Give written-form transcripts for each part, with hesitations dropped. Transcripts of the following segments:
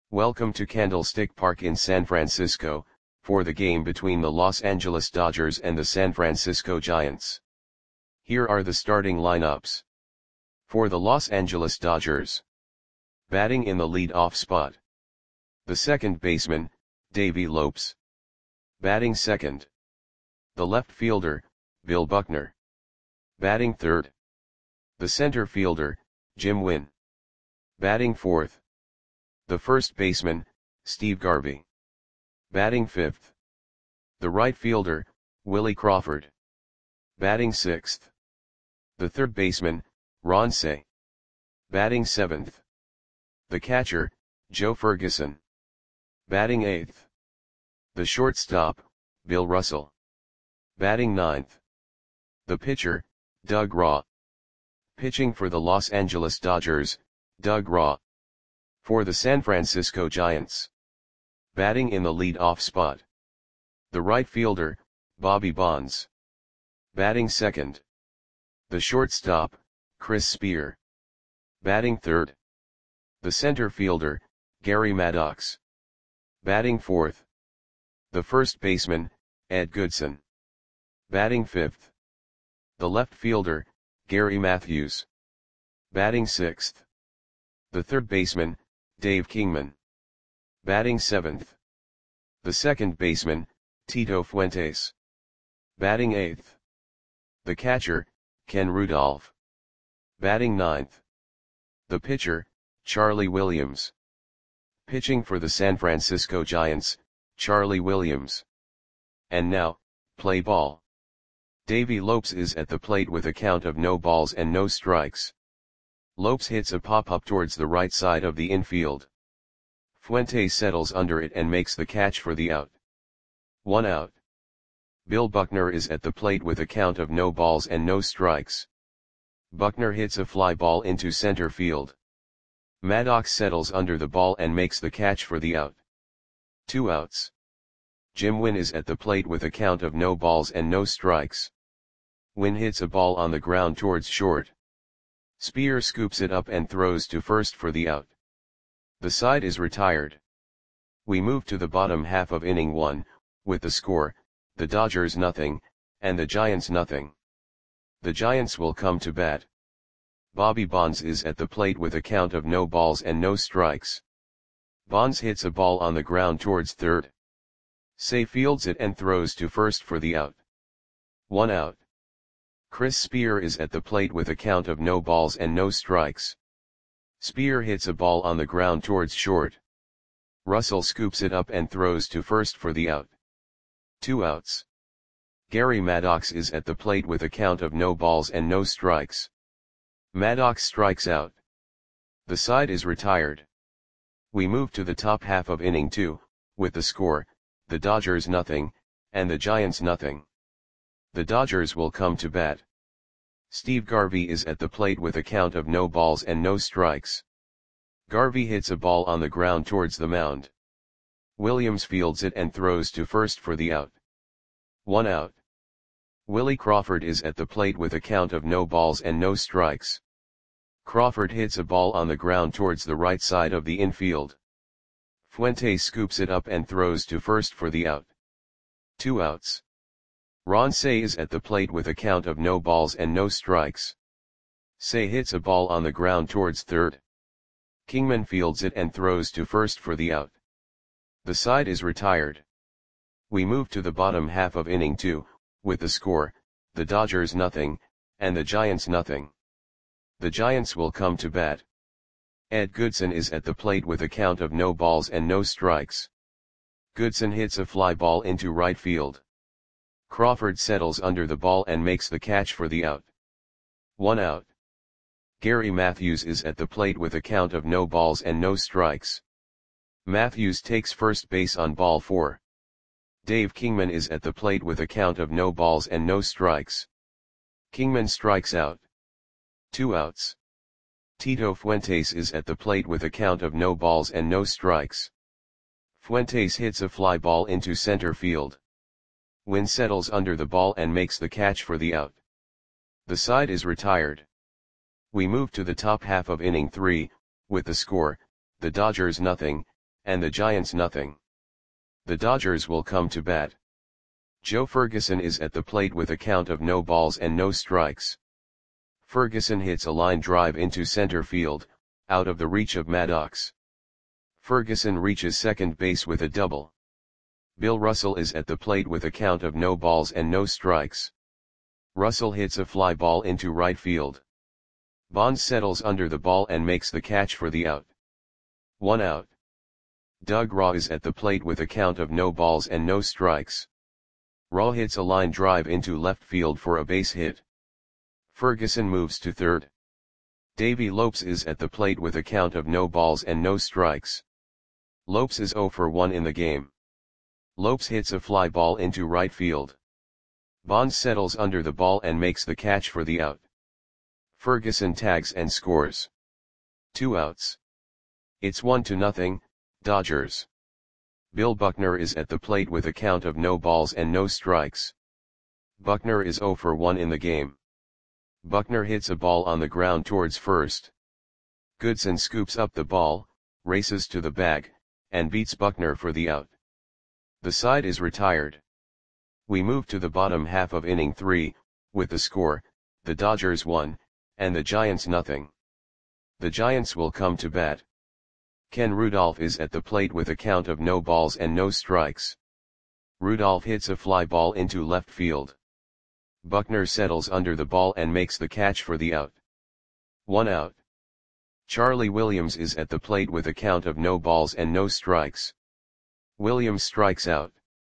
Welcome to Candlestick Park in San Francisco, for the game between the Los Angeles Dodgers and the San Francisco Giants. Here are the starting lineups. For the Los Angeles Dodgers. Batting in the lead-off spot. The second baseman, Davey Lopes. Batting second. The left fielder, Bill Buckner. Batting third. The center fielder, Jim Wynn. Batting fourth. The first baseman, Steve Garvey. Batting fifth. The right fielder, Willie Crawford. Batting sixth. The third baseman, Ron Cey. Batting seventh. The catcher, Joe Ferguson. Batting eighth. The shortstop, Bill Russell. Batting ninth. The pitcher, Doug Raw. Pitching for the Los Angeles Dodgers, Doug Raw. For the San Francisco Giants. Batting in the lead-off spot. The right fielder, Bobby Bonds. Batting second. The shortstop, Chris Spear. Batting third. The center fielder, Gary Maddox. Batting fourth. The first baseman, Ed Goodson. Batting fifth. The left fielder, Gary Matthews. Batting sixth. The third baseman, Dave Kingman. Batting seventh. The second baseman, Tito Fuentes. Batting eighth. The catcher, Ken Rudolph. Batting ninth. The pitcher, Charlie Williams. Pitching for the San Francisco Giants, Charlie Williams. And now, play ball. Davey Lopes is at the plate with a count of no balls and no strikes. Lopes hits a pop-up towards the right side of the infield. Fuentes settles under it and makes the catch for the out. 1 out. Bill Buckner is at the plate with a count of no balls and no strikes. Buckner hits a fly ball into center field. Maddox settles under the ball and makes the catch for the out. 2 outs. Jim Wynn is at the plate with a count of no balls and no strikes. Wynn hits a ball on the ground towards short. Spear scoops it up and throws to first for the out. The side is retired. We move to the bottom half of inning 1, with the score, the Dodgers 0, and the Giants 0. The Giants will come to bat. Bobby Bonds is at the plate with a count of no balls and no strikes. Bonds hits a ball on the ground towards third. Cey fields it and throws to first for the out. 1 out. Chris Spear is at the plate with a count of no balls and no strikes. Spear hits a ball on the ground towards short. Russell scoops it up and throws to first for the out. 2 outs. Gary Maddox is at the plate with a count of no balls and no strikes. Maddox strikes out. The side is retired. We move to the top half of inning 2, with the score, the Dodgers 0, and the Giants 0. The Dodgers will come to bat. Steve Garvey is at the plate with a count of no balls and no strikes. Garvey hits a ball on the ground towards the mound. Williams fields it and throws to first for the out. 1 out. Willie Crawford is at the plate with a count of no balls and no strikes. Crawford hits a ball on the ground towards the right side of the infield. Fuentes scoops it up and throws to first for the out. 2 outs. Ron Cey is at the plate with a count of no balls and no strikes. Cey hits a ball on the ground towards third. Kingman fields it and throws to first for the out. The side is retired. We move to the bottom half of inning 2, with the score, the Dodgers 0, and the Giants 0. The Giants will come to bat. Ed Goodson is at the plate with a count of no balls and no strikes. Goodson hits a fly ball into right field. Crawford settles under the ball and makes the catch for the out. 1 out. Gary Matthews is at the plate with a count of no balls and no strikes. Matthews takes first base on ball 4. Dave Kingman is at the plate with a count of no balls and no strikes. Kingman strikes out. 2 outs. Tito Fuentes is at the plate with a count of no balls and no strikes. Fuentes hits a fly ball into center field. Wynn settles under the ball and makes the catch for the out. The side is retired. We move to the top half of inning 3, with the score, the Dodgers 0, and the Giants nothing. The Dodgers will come to bat. Joe Ferguson is at the plate with a count of no balls and no strikes. Ferguson hits a line drive into center field, out of the reach of Maddox. Ferguson reaches second base with a double. Bill Russell is at the plate with a count of no balls and no strikes. Russell hits a fly ball into right field. Bonds settles under the ball and makes the catch for the out. 1 out. Doug Raw is at the plate with a count of no balls and no strikes. Raw hits a line drive into left field for a base hit. Ferguson moves to third. Davey Lopes is at the plate with a count of no balls and no strikes. Lopes is 0 for 1 in the game. Lopes hits a fly ball into right field. Bonds settles under the ball and makes the catch for the out. Ferguson tags and scores. 2 outs. It's 1-0, Dodgers. Bill Buckner is at the plate with a count of no balls and no strikes. Buckner is 0 for 1 in the game. Buckner hits a ball on the ground towards first. Goodson scoops up the ball, races to the bag, and beats Buckner for the out. The side is retired. We move to the bottom half of inning 3, with the score, the Dodgers 1, and the Giants nothing. The Giants will come to bat. Ken Rudolph is at the plate with a count of no balls and no strikes. Rudolph hits a fly ball into left field. Buckner settles under the ball and makes the catch for the out. 1 out. Charlie Williams is at the plate with a count of no balls and no strikes. Williams strikes out.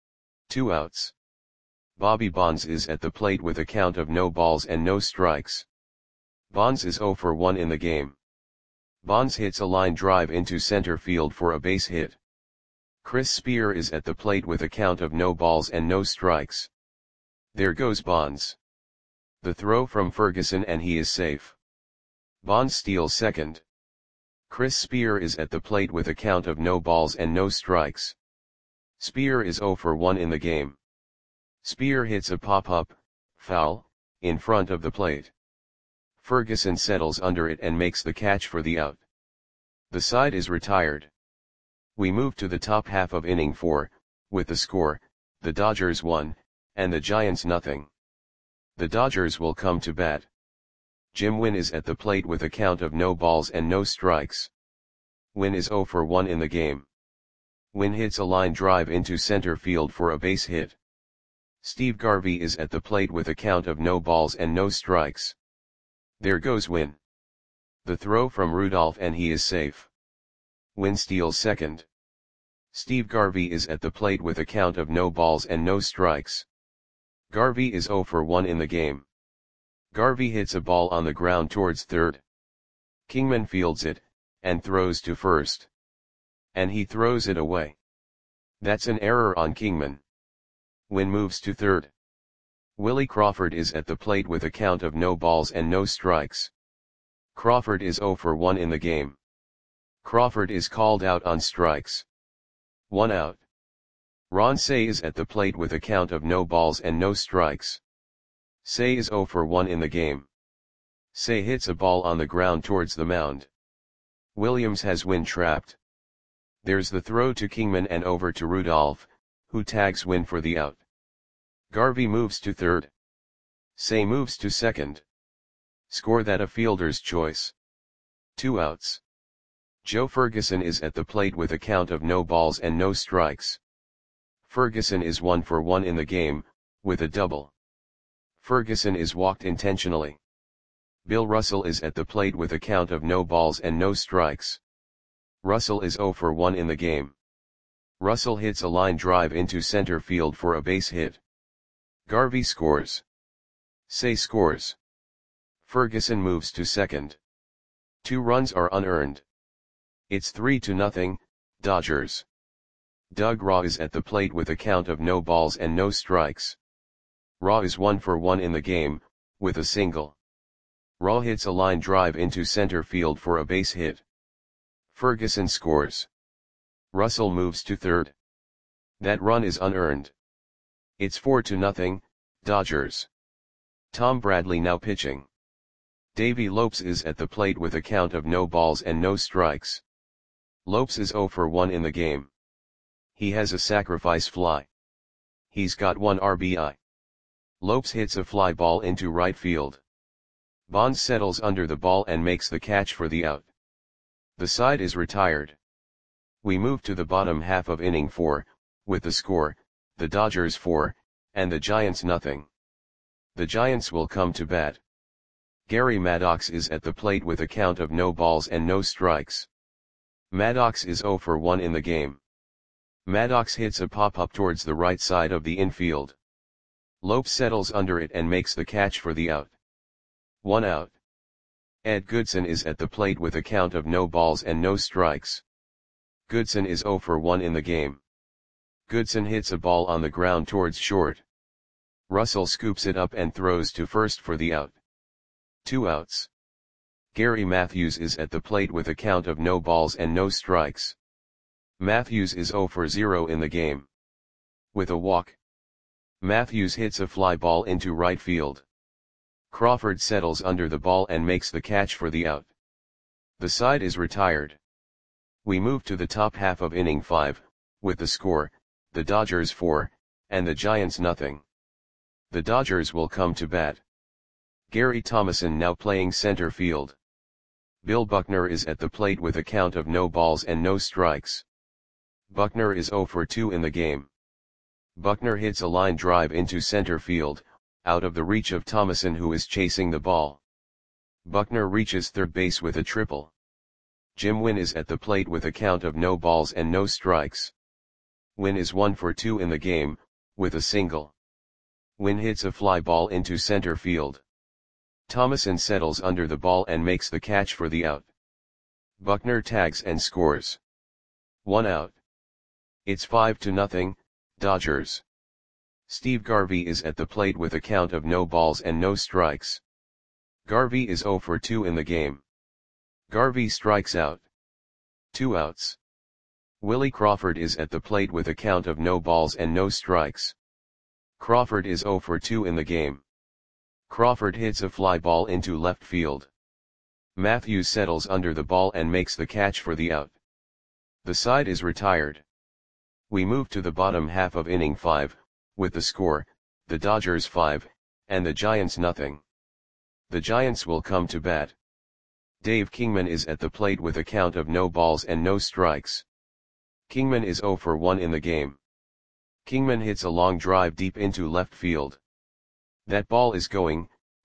2 outs. Bobby Bonds is at the plate with a count of no balls and no strikes. Bonds is 0 for 1 in the game. Bonds hits a line drive into center field for a base hit. Chris Spear is at the plate with a count of no balls and no strikes. There goes Bonds. The throw from Ferguson and he is safe. Bonds steals second. Chris Spear is at the plate with a count of no balls and no strikes. Spear is 0 for 1 in the game. Spear hits a pop-up, foul, in front of the plate. Ferguson settles under it and makes the catch for the out. The side is retired. We move to the top half of inning 4, with the score, the Dodgers 1, and the Giants nothing. The Dodgers will come to bat. Jim Wynn is at the plate with a count of no balls and no strikes. Wynn is 0 for 1 in the game. Wynn hits a line drive into center field for a base hit. Steve Garvey is at the plate with a count of no balls and no strikes. There goes Wynn. The throw from Rudolph and he is safe. Wynn steals second. Steve Garvey is at the plate with a count of no balls and no strikes. Garvey is 0 for 1 in the game. Garvey hits a ball on the ground towards third. Kingman fields it, and throws to first. And he throws it away. That's an error on Kingman. Wynn moves to third. Willie Crawford is at the plate with a count of no balls and no strikes. Crawford is 0 for 1 in the game. Crawford is called out on strikes. 1 out. Ron Cey is at the plate with a count of no balls and no strikes. Cey is 0 for 1 in the game. Cey hits a ball on the ground towards the mound. Williams has Wynn trapped. There's the throw to Kingman and over to Rudolph, who tags Wynn for the out. Garvey moves to third. Cey moves to second. Score that a fielder's choice. 2 outs. Joe Ferguson is at the plate with a count of no balls and no strikes. Ferguson is 1 for 1 in the game, with a double. Ferguson is walked intentionally. Bill Russell is at the plate with a count of no balls and no strikes. Russell is 0 for 1 in the game. Russell hits a line drive into center field for a base hit. Garvey scores. Cey scores. Ferguson moves to second. 2 runs are unearned. It's 3-0, Dodgers. Doug Raw is at the plate with a count of no balls and no strikes. Raw is 1 for 1 in the game, with a single. Raw hits a line drive into center field for a base hit. Ferguson scores. Russell moves to third. That run is unearned. It's 4-0, Dodgers. Tom Bradley now pitching. Davey Lopes is at the plate with a count of no balls and no strikes. Lopes is 0 for 1 in the game. He has a sacrifice fly. He's got 1 RBI. Lopes hits a fly ball into right field. Bonds settles under the ball and makes the catch for the out. The side is retired. We move to the bottom half of inning 4, with the score, the Dodgers 4, and the Giants nothing. The Giants will come to bat. Gary Maddox is at the plate with a count of no balls and no strikes. Maddox is 0 for 1 in the game. Maddox hits a pop-up towards the right side of the infield. Lopes settles under it and makes the catch for the out. 1 out. Ed Goodson is at the plate with a count of no balls and no strikes. Goodson is 0 for 1 in the game. Goodson hits a ball on the ground towards short. Russell scoops it up and throws to first for the out. 2 outs. Gary Matthews is at the plate with a count of no balls and no strikes. Matthews is 0 for 0 in the game. With a walk. Matthews hits a fly ball into right field. Crawford settles under the ball and makes the catch for the out. The side is retired. We move to the top half of inning 5, with the score, the Dodgers 4, and the Giants nothing. The Dodgers will come to bat. Gary Thomason now playing center field. Bill Buckner is at the plate with a count of no balls and no strikes. Buckner is 0 for 2 in the game. Buckner hits a line drive into center field, out of the reach of Thomason who is chasing the ball. Buckner reaches third base with a triple. Jim Wynn is at the plate with a count of no balls and no strikes. Wynn is 1 for 2 in the game, with a single. Wynn hits a fly ball into center field. Thomason settles under the ball and makes the catch for the out. Buckner tags and scores. 1 out. It's 5-0, Dodgers. Steve Garvey is at the plate with a count of no balls and no strikes. Garvey is 0 for 2 in the game. Garvey strikes out. 2 outs. Willie Crawford is at the plate with a count of no balls and no strikes. Crawford is 0 for 2 in the game. Crawford hits a fly ball into left field. Matthews settles under the ball and makes the catch for the out. The side is retired. We move to the bottom half of inning 5, with the score, the Dodgers 5, and the Giants nothing. The Giants will come to bat. Dave Kingman is at the plate with a count of no balls and no strikes. Kingman is 0 for 1 in the game. Kingman hits a long drive deep into left field. That ball is gone.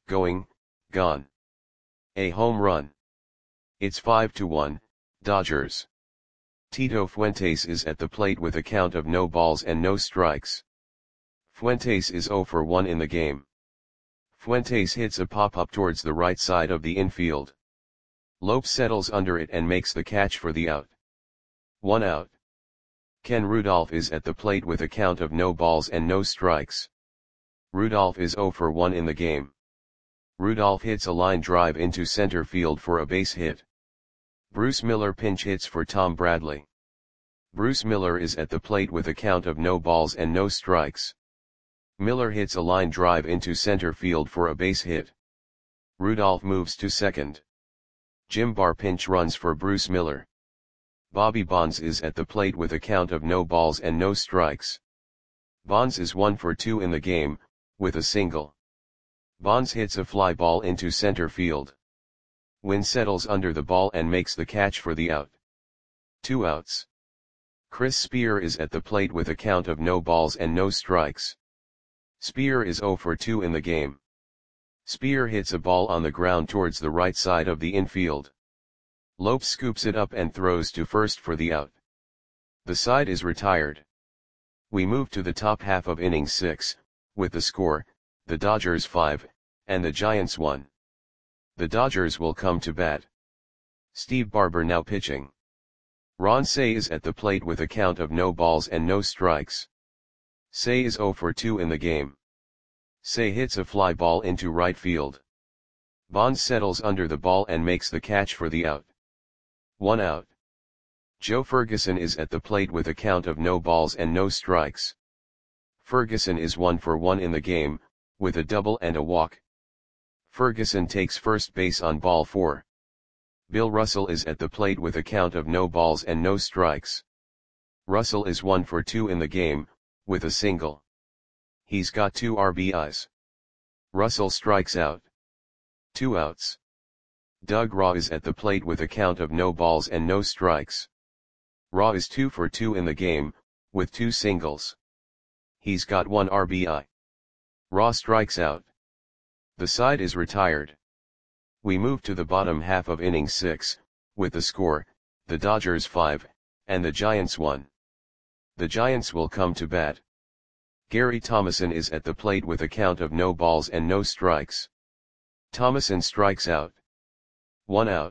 A home run. It's 5-1, Dodgers. Tito Fuentes is at the plate with a count of no balls and no strikes. Fuentes is 0 for 1 in the game. Fuentes hits a pop-up towards the right side of the infield. Lopes settles under it and makes the catch for the out. 1 out. Ken Rudolph is at the plate with a count of no balls and no strikes. Rudolph is 0 for 1 in the game. Rudolph hits a line drive into center field for a base hit. Bruce Miller pinch hits for Tom Bradley. Bruce Miller is at the plate with a count of no balls and no strikes. Miller hits a line drive into center field for a base hit. Rudolph moves to second. Jim Barr pinch runs for Bruce Miller. Bobby Bonds is at the plate with a count of no balls and no strikes. Bonds is 1 for 2 in the game, with a single. Bonds hits a fly ball into center field. Wynn settles under the ball and makes the catch for the out. 2 outs. Chris Spear is at the plate with a count of no balls and no strikes. Spear is 0 for 2 in the game. Spear hits a ball on the ground towards the right side of the infield. Lopes scoops it up and throws to first for the out. The side is retired. We move to the top half of inning 6, with the score, the Dodgers 5, and the Giants 1. The Dodgers will come to bat. Steve Barber now pitching. Ron Cey is at the plate with a count of no balls and no strikes. Cey is 0 for 2 in the game. Cey hits a fly ball into right field. Bonds settles under the ball and makes the catch for the out. 1 out. Joe Ferguson is at the plate with a count of no balls and no strikes. Ferguson is 1 for 1 in the game, with a double and a walk. Ferguson takes first base on ball 4. Bill Russell is at the plate with a count of no balls and no strikes. Russell is 1 for 2 in the game, with a single. He's got 2 RBIs. Russell strikes out. 2 outs. Doug Raw is at the plate with a count of no balls and no strikes. Raw is 2 for 2 in the game, with 2 singles. He's got 1 RBI. Raw strikes out. The side is retired. We move to the bottom half of inning 6, with the score, the Dodgers 5, and the Giants 1. The Giants will come to bat. Gary Thomasson is at the plate with a count of no balls and no strikes. Thomasson strikes out. 1 out.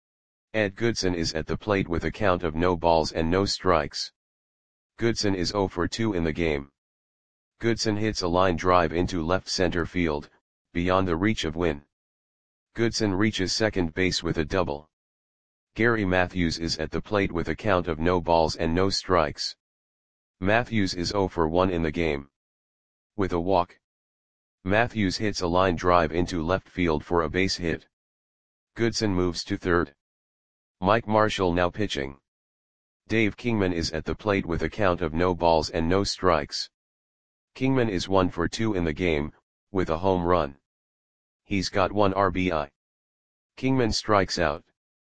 Ed Goodson is at the plate with a count of no balls and no strikes. Goodson is 0 for 2 in the game. Goodson hits a line drive into left center field, beyond the reach of Winn. Goodson reaches second base with a double. Gary Matthews is at the plate with a count of no balls and no strikes. Matthews is 0 for 1 in the game. With a walk. Matthews hits a line drive into left field for a base hit. Goodson moves to third. Mike Marshall now pitching. Dave Kingman is at the plate with a count of no balls and no strikes. Kingman is 1 for 2 in the game, with a home run. He's got 1 RBI. Kingman strikes out.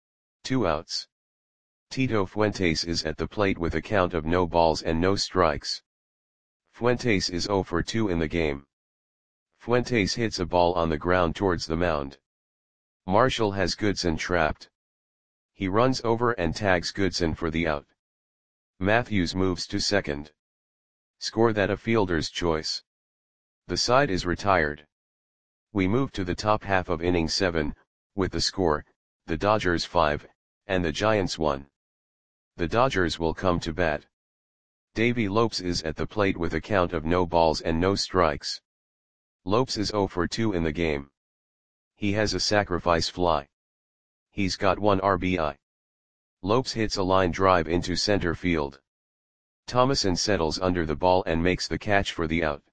2 outs. Tito Fuentes is at the plate with a count of no balls and no strikes. Fuentes is 0 for 2 in the game. Fuentes hits a ball on the ground towards the mound. Marshall has Goodson trapped. He runs over and tags Goodson for the out. Matthews moves to second. Score that a fielder's choice. The side is retired. We move to the top half of inning 7, with the score, the Dodgers 5, and the Giants 1. The Dodgers will come to bat. Davey Lopes is at the plate with a count of no balls and no strikes. Lopes is 0 for 2 in the game. He has a sacrifice fly. He's got 1 RBI. Lopes hits a line drive into center field. Thomasson settles under the ball and makes the catch for the out.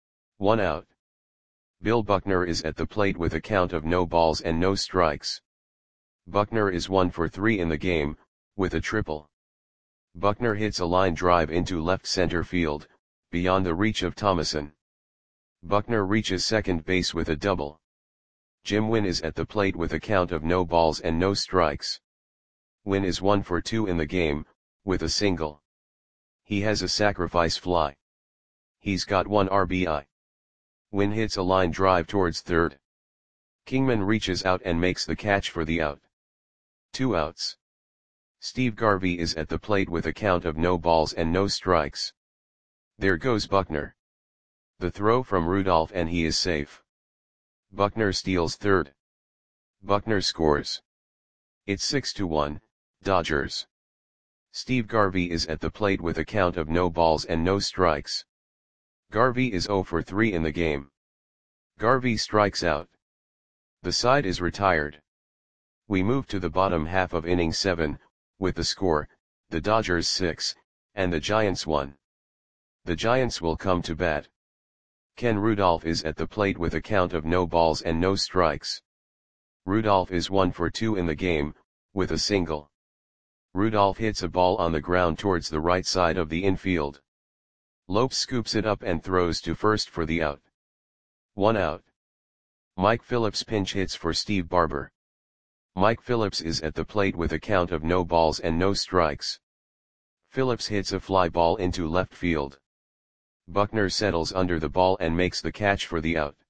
1 out. Bill Buckner is at the plate with a count of no balls and no strikes. Buckner is 1 for 3 in the game, with a triple. Buckner hits a line drive into left center field, beyond the reach of Thomasson. Buckner reaches second base with a double. Jim Winn is at the plate with a count of no balls and no strikes. Winn is 1 for 2 in the game, with a single. He has a sacrifice fly. He's got 1 RBI. Winn hits a line drive towards third. Kingman reaches out and makes the catch for the out. 2 outs. Steve Garvey is at the plate with a count of no balls and no strikes. There goes Buckner. The throw from Rudolph and he is safe. Buckner steals third. Buckner scores. It's 6-1, Dodgers. Steve Garvey is at the plate with a count of no balls and no strikes. Garvey is 0 for 3 in the game. Garvey strikes out. The side is retired. We move to the bottom half of inning 7, with the score, the Dodgers 6, and the Giants 1. The Giants will come to bat. Ken Rudolph is at the plate with a count of no balls and no strikes. Rudolph is 1 for 2 in the game, with a single. Rudolph hits a ball on the ground towards the right side of the infield. Lopes scoops it up and throws to first for the out. 1 out. Mike Phillips pinch hits for Steve Barber. Mike Phillips is at the plate with a count of no balls and no strikes. Phillips hits a fly ball into left field. Buckner settles under the ball and makes the catch for the out.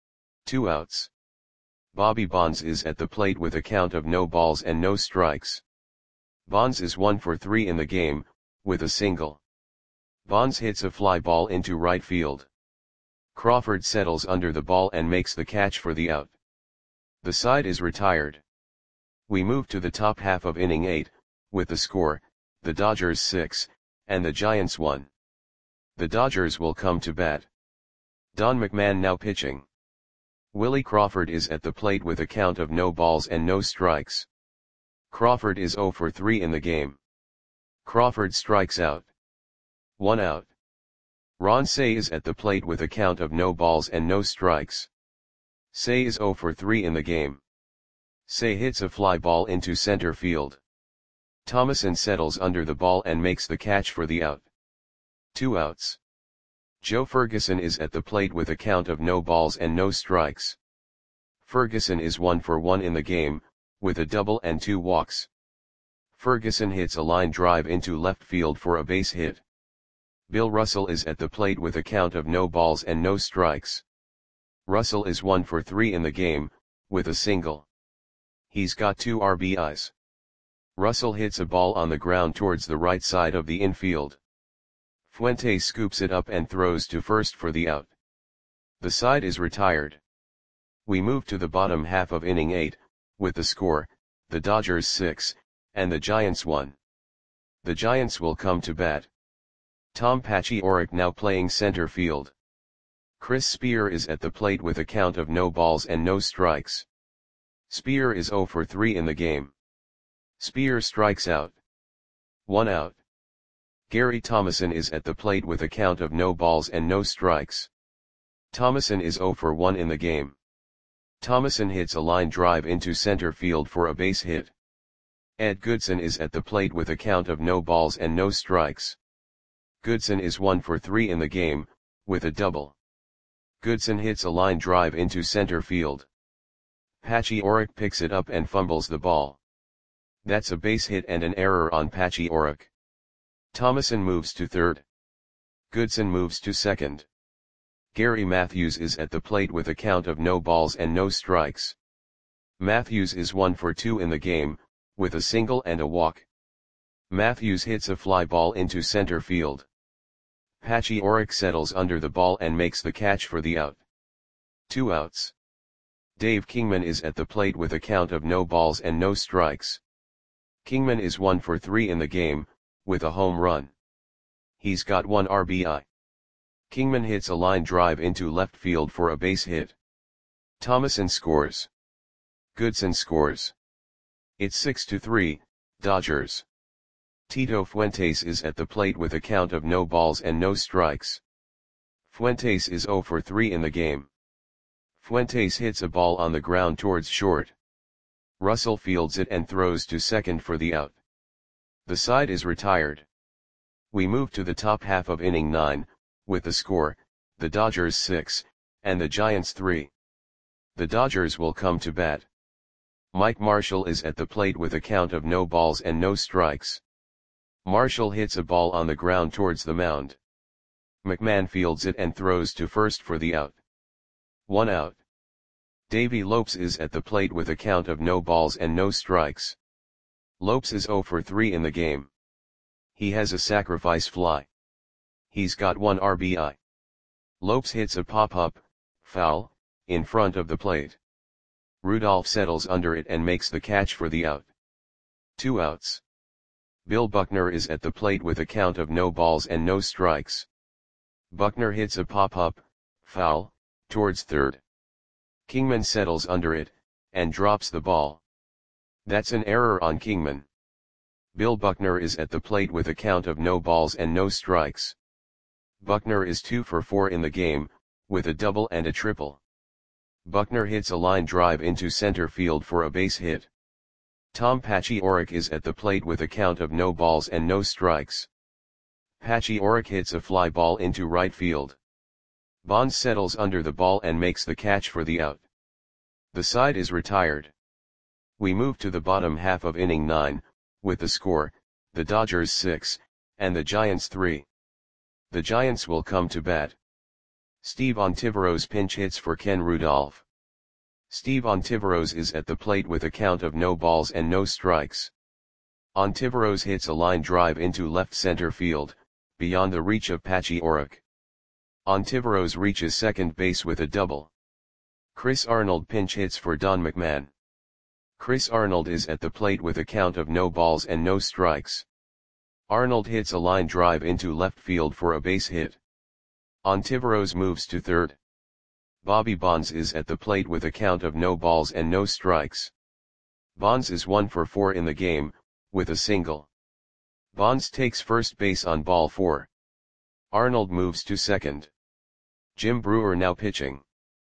2 outs. Bobby Bonds is at the plate with a count of no balls and no strikes. Bonds is 1 for 3 in the game, with a single. Bonds hits a fly ball into right field. Crawford settles under the ball and makes the catch for the out. The side is retired. We move to the top half of inning 8, with the score, the Dodgers 6, and the Giants 1. The Dodgers will come to bat. Don McMahon now pitching. Willie Crawford is at the plate with a count of no balls and no strikes. Crawford is 0 for 3 in the game. Crawford strikes out. 1 out. Ron Cey is at the plate with a count of no balls and no strikes. Cey is 0 for 3 in the game. Say hits a fly ball into center field. Thomason settles under the ball and makes the catch for the out. 2 outs. Joe Ferguson is at the plate with a count of no balls and no strikes. Ferguson is 1 for 1 in the game, with a double and 2 walks. Ferguson hits a line drive into left field for a base hit. Bill Russell is at the plate with a count of no balls and no strikes. Russell is 1 for 3 in the game, with a single. He's got 2 RBIs. Russell hits a ball on the ground towards the right side of the infield. Fuentes scoops it up and throws to first for the out. The side is retired. We move to the bottom half of inning 8, with the score, the Dodgers 6, and the Giants 1. The Giants will come to bat. Tom Paciorek now playing center field. Chris Spear is at the plate with a count of no balls and no strikes. Spear is 0 for 3 in the game. Spear strikes out. 1 out. Gary Thomason is at the plate with a count of no balls and no strikes. Thomason is 0 for 1 in the game. Thomason hits a line drive into center field for a base hit. Ed Goodson is at the plate with a count of no balls and no strikes. Goodson is 1 for 3 in the game, with a double. Goodson hits a line drive into center field. Paciorek picks it up and fumbles the ball. That's a base hit and an error on Paciorek. Thomason moves to third. Goodson moves to second. Gary Matthews is at the plate with a count of no balls and no strikes. Matthews is 1 for 2 in the game, with a single and a walk. Matthews hits a fly ball into center field. Paciorek settles under the ball and makes the catch for the out. 2 outs. Dave Kingman is at the plate with a count of no balls and no strikes. Kingman is 1 for 3 in the game, with a home run. He's got 1 RBI. Kingman hits a line drive into left field for a base hit. Thomason scores. Goodson scores. It's 6-3, Dodgers. Tito Fuentes is at the plate with a count of no balls and no strikes. Fuentes is 0 for 3 in the game. Fuentes hits a ball on the ground towards short. Russell fields it and throws to second for the out. The side is retired. We move to the top half of inning 9, with the score, the Dodgers 6, and the Giants 3. The Dodgers will come to bat. Mike Marshall is at the plate with a count of no balls and no strikes. Marshall hits a ball on the ground towards the mound. McMahon fields it and throws to first for the out. 1 out. Davey Lopes is at the plate with a count of no balls and no strikes. Lopes is 0 for 3 in the game. He has a sacrifice fly. He's got 1 RBI. Lopes hits a pop-up, foul, in front of the plate. Rudolph settles under it and makes the catch for the out. 2 outs. Bill Buckner is at the plate with a count of no balls and no strikes. Buckner hits a pop-up, foul, towards third. Kingman settles under it, and drops the ball. That's an error on Kingman. Bill Buckner is at the plate with a count of no balls and no strikes. Buckner is 2 for 4 in the game, with a double and a triple. Buckner hits a line drive into center field for a base hit. Tom Paciorek is at the plate with a count of no balls and no strikes. Paciorek hits a fly ball into right field. Bonds settles under the ball and makes the catch for the out. The side is retired. We move to the bottom half of inning 9, with the score, the Dodgers 6, and the Giants 3. The Giants will come to bat. Steve Ontiveros pinch hits for Ken Rudolph. Steve Ontiveros is at the plate with a count of no balls and no strikes. Ontiveros hits a line drive into left center field, beyond the reach of Paciorek. Ontiveros reaches second base with a double. Chris Arnold pinch hits for Don McMahon. Chris Arnold is at the plate with a count of no balls and no strikes. Arnold hits a line drive into left field for a base hit. Ontiveros moves to third. Bobby Bonds is at the plate with a count of no balls and no strikes. Bonds is 1 for 4 in the game, with a single. Bonds takes first base on ball 4. Arnold moves to second. Jim Brewer now pitching.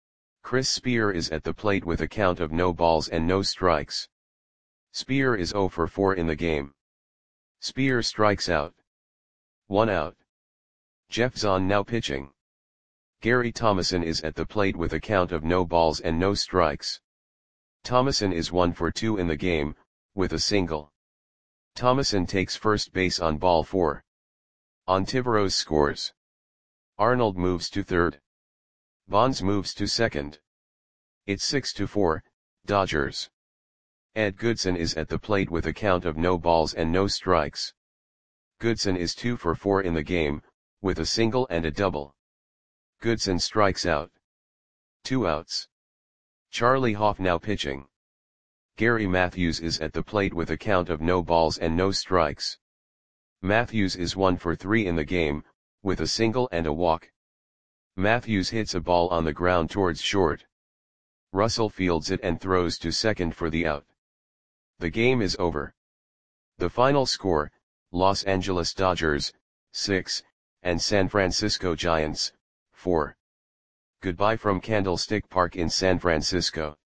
Chris Spear is at the plate with a count of no balls and no strikes. Spear is 0 for 4 in the game. Spear strikes out. 1 out. Jeff Zahn now pitching. Gary Thomasson is at the plate with a count of no balls and no strikes. Thomasson is 1 for 2 in the game, with a single. Thomasson takes first base on ball 4. Ontiveros scores. Arnold moves to third. Bonds moves to second. It's 6-4, Dodgers. Ed Goodson is at the plate with a count of no balls and no strikes. Goodson is 2 for 4 in the game, with a single and a double. Goodson strikes out. 2 outs. Charlie Hoff now pitching. Gary Matthews is at the plate with a count of no balls and no strikes. Matthews is 1 for 3 in the game, with a single and a walk. Matthews hits a ball on the ground towards short. Russell fields it and throws to second for the out. The game is over. The final score, Los Angeles Dodgers, 6, and San Francisco Giants, 4. Goodbye from Candlestick Park in San Francisco.